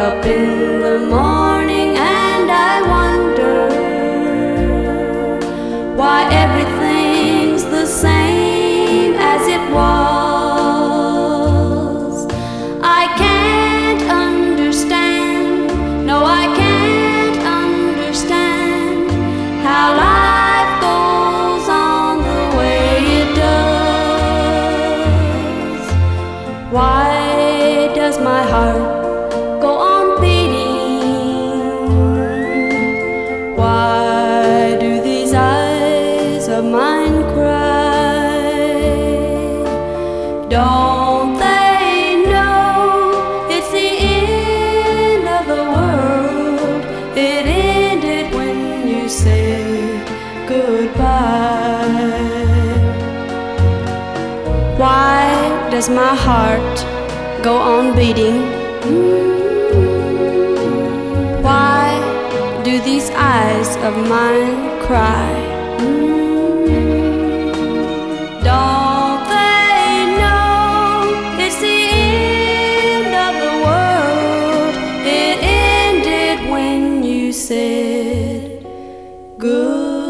up in the morning and I wonder why everything's the same as it was. I can't understand, no, I can't understand how life goes on the way it does. Why does my heart go on beating? Why do these eyes of mine cry? Don't they know it's the end of the world? It ended when you said goodbye. Why does my heart go on beating? Why do these eyes of mine cry? Don't they know it's the end of the world? It ended when you said goodbye.